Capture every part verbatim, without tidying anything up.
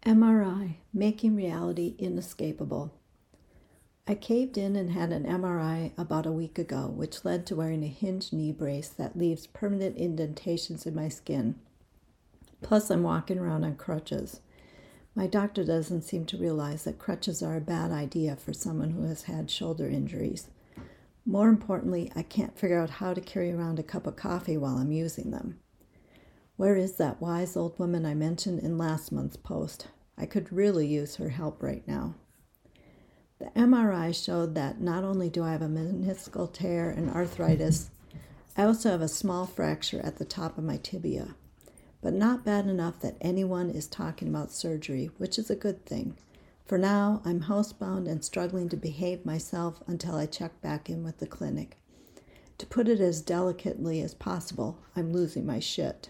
M R I, Making Reality Inescapable. I caved in and had an M R I about a week ago, which led to wearing a hinged knee brace that leaves permanent indentations in my skin. Plus, I'm walking around on crutches. My doctor doesn't seem to realize that crutches are a bad idea for someone who has had shoulder injuries. More importantly, I can't figure out how to carry around a cup of coffee while I'm using them. Where is that wise old woman I mentioned in last month's post? I could really use her help right now. The M R I showed that not only do I have a meniscal tear and arthritis, I also have a small fracture at the top of my tibia. But not bad enough that anyone is talking about surgery, which is a good thing. For now, I'm housebound and struggling to behave myself until I check back in with the clinic. To put it as delicately as possible, I'm losing my shit.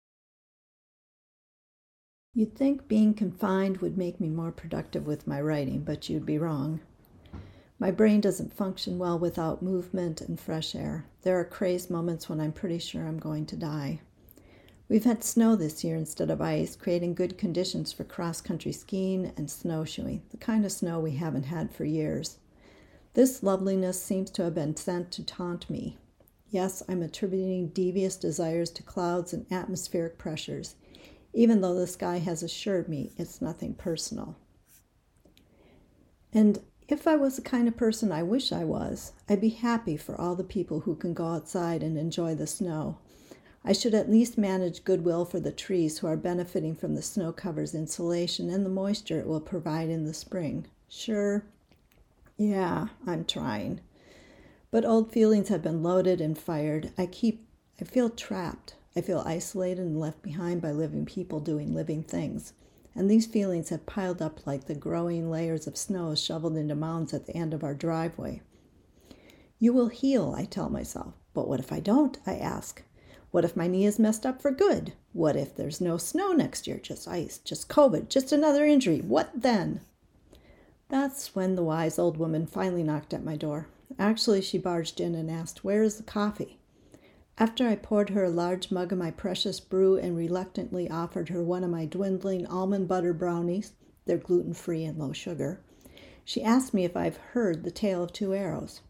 You'd think being confined would make me more productive with my writing, but you'd be wrong. My brain doesn't function well without movement and fresh air. There are crazed moments when I'm pretty sure I'm going to die. We've had snow this year instead of ice, creating good conditions for cross-country skiing and snowshoeing, the kind of snow we haven't had for years. This loveliness seems to have been sent to taunt me. Yes, I'm attributing devious desires to clouds and atmospheric pressures, even though the sky has assured me it's nothing personal. And if I was the kind of person I wish I was, I'd be happy for all the people who can go outside and enjoy the snow. I should at least manage goodwill for the trees who are benefiting from the snow cover's insulation and the moisture it will provide in the spring. Sure, yeah, I'm trying. But old feelings have been loaded and fired. I keep, I feel trapped. I feel isolated and left behind by living people doing living things. And these feelings have piled up like the growing layers of snow shoveled into mounds at the end of our driveway. You will heal, I tell myself. But what if I don't, I ask. What if my knee is messed up for good? What if there's no snow next year, just ice, just COVID, just another injury? What then? That's when the wise old woman finally knocked at my door. Actually, she barged in and asked, "Where is the coffee?" After I poured her a large mug of my precious brew and reluctantly offered her one of my dwindling almond butter brownies, they're gluten-free and low sugar, she asked me if I've heard the tale of two arrows.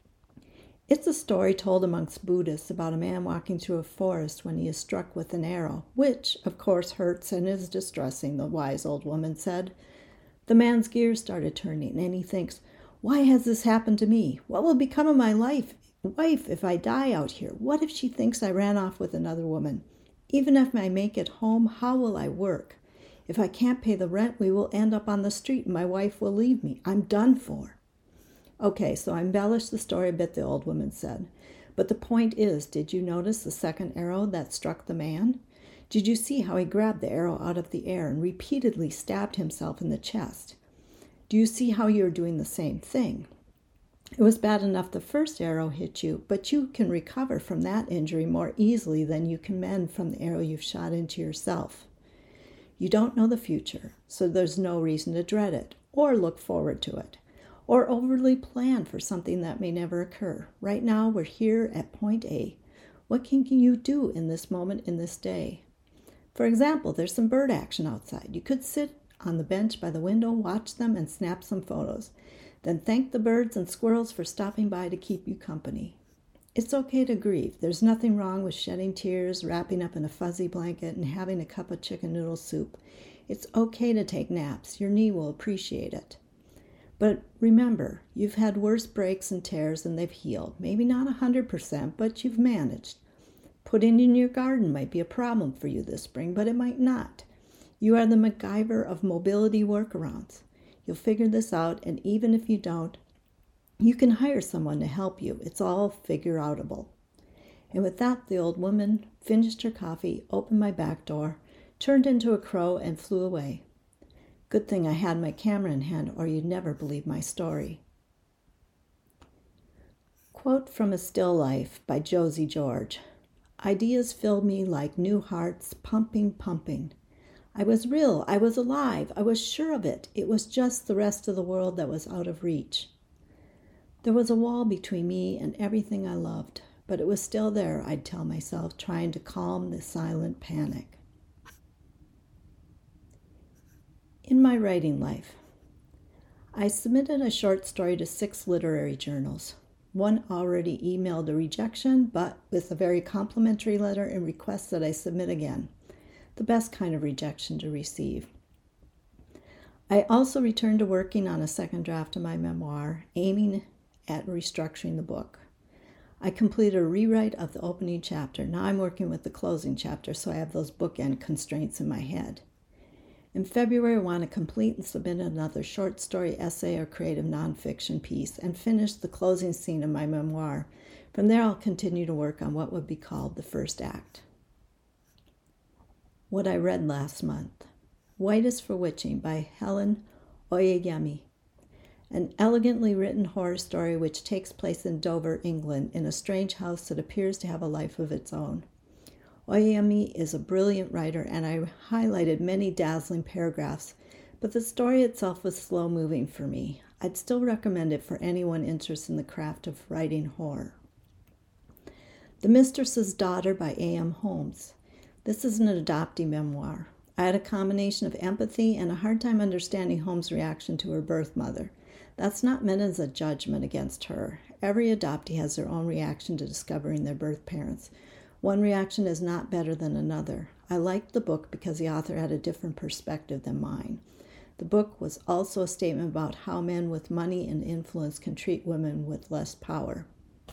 It's a story told amongst Buddhists about a man walking through a forest when he is struck with an arrow, which, of course, hurts and is distressing, the wise old woman said. The man's gears started turning, and he thinks, "Why has this happened to me? What will become of my life? Wife, if I die out here? What if she thinks I ran off with another woman? Even if I make it home, how will I work? If I can't pay the rent, we will end up on the street and my wife will leave me. I'm done for." Okay, so I embellished the story a bit, the old woman said. But the point is, did you notice the second arrow that struck the man? Did you see how he grabbed the arrow out of the air and repeatedly stabbed himself in the chest? Do you see how you're doing the same thing? It was bad enough the first arrow hit you, but you can recover from that injury more easily than you can mend from the arrow you've shot into yourself. You don't know the future, so there's no reason to dread it, or look forward to it, or overly plan for something that may never occur. Right now, we're here at point A. What can you do in this moment, in this day? For example, there's some bird action outside. You could sit on the bench by the window, watch them, and snap some photos. Then thank the birds and squirrels for stopping by to keep you company. It's okay to grieve. There's nothing wrong with shedding tears, wrapping up in a fuzzy blanket, and having a cup of chicken noodle soup. It's okay to take naps. Your knee will appreciate it. But remember, you've had worse breaks and tears and they've healed. Maybe not one hundred percent, but you've managed. Putting in your garden might be a problem for you this spring, but it might not. You are the MacGyver of mobility workarounds. You'll figure this out, and even if you don't, you can hire someone to help you. It's all figure-outable. And with that, the old woman finished her coffee, opened my back door, turned into a crow, and flew away. Good thing I had my camera in hand, or you'd never believe my story. Quote from A Still Life by Josie George. Ideas filled me like new hearts, pumping, pumping. I was real, I was alive, I was sure of it. It was just the rest of the world that was out of reach. There was a wall between me and everything I loved, but it was still there, I'd tell myself, trying to calm the silent panic. In my writing life, I submitted a short story to six literary journals. One already emailed a rejection, but with a very complimentary letter and requests that I submit again. The best kind of rejection to receive. I also returned to working on a second draft of my memoir, aiming at restructuring the book. I completed a rewrite of the opening chapter. Now I'm working with the closing chapter, so I have those bookend constraints in my head. In February, I want to complete and submit another short story, essay, or creative nonfiction piece and finish the closing scene of my memoir. From there, I'll continue to work on what would be called the first act. What I read last month. White is for Witching by Helen Oyeyemi. An elegantly written horror story which takes place in Dover, England, in a strange house that appears to have a life of its own. Oyeyemi is a brilliant writer, and I highlighted many dazzling paragraphs, but the story itself was slow-moving for me. I'd still recommend it for anyone interested in the craft of writing horror. The Mistress's Daughter by A M Holmes. This is an adoptee memoir. I had a combination of empathy and a hard time understanding Holmes' reaction to her birth mother. That's not meant as a judgment against her. Every adoptee has their own reaction to discovering their birth parents. One reaction is not better than another. I liked the book because the author had a different perspective than mine. The book was also a statement about how men with money and influence can treat women with less power.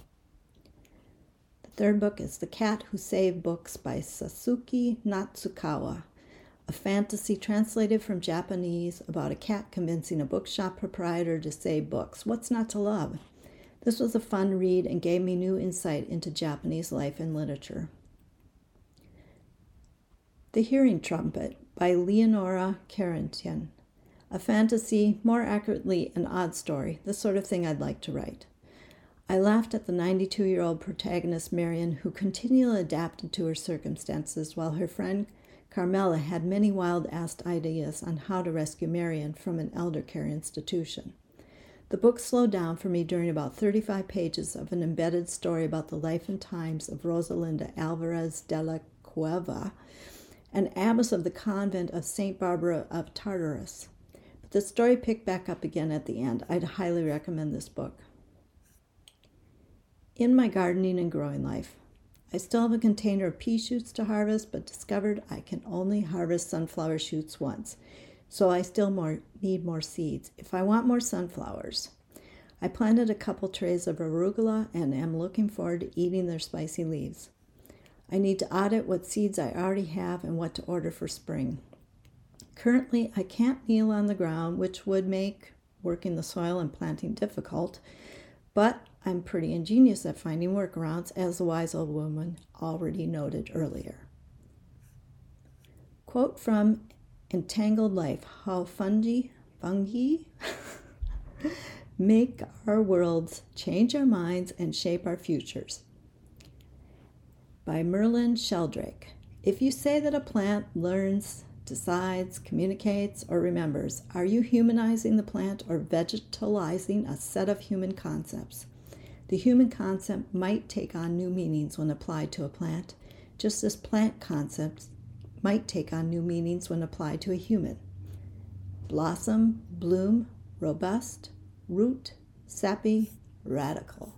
The third book is The Cat Who Saved Books by Sasuke Natsukawa, a fantasy translated from Japanese about a cat convincing a bookshop proprietor to save books. What's not to love? This was a fun read and gave me new insight into Japanese life and literature. The Hearing Trumpet by Leonora Carrington, a fantasy, more accurately an odd story, the sort of thing I'd like to write. I laughed at the ninety-two-year-old protagonist Marion, who continually adapted to her circumstances, while her friend Carmela had many wild-assed ideas on how to rescue Marion from an elder care institution. The book slowed down for me during about thirty-five pages of an embedded story about the life and times of Rosalinda Alvarez de la Cueva, an abbess of the convent of Saint Barbara of Tartarus. But the story picked back up again at the end. I'd highly recommend this book. In my gardening and growing life, I still have a container of pea shoots to harvest, but discovered I can only harvest sunflower shoots once. So I still more, need more seeds if I want more sunflowers. I planted a couple trays of arugula and am looking forward to eating their spicy leaves. I need to audit what seeds I already have and what to order for spring. Currently, I can't kneel on the ground, which would make working the soil and planting difficult, but I'm pretty ingenious at finding workarounds, as the wise old woman already noted earlier. Quote from Entangled Life, How Fungi, fungi make our worlds, change our minds, and shape our futures. By Merlin Sheldrake. If you say that a plant learns, decides, communicates, or remembers, are you humanizing the plant or vegetalizing a set of human concepts? The human concept might take on new meanings when applied to a plant, just as plant concepts might take on new meanings when applied to a human. Blossom, bloom, robust, root, sappy, radical.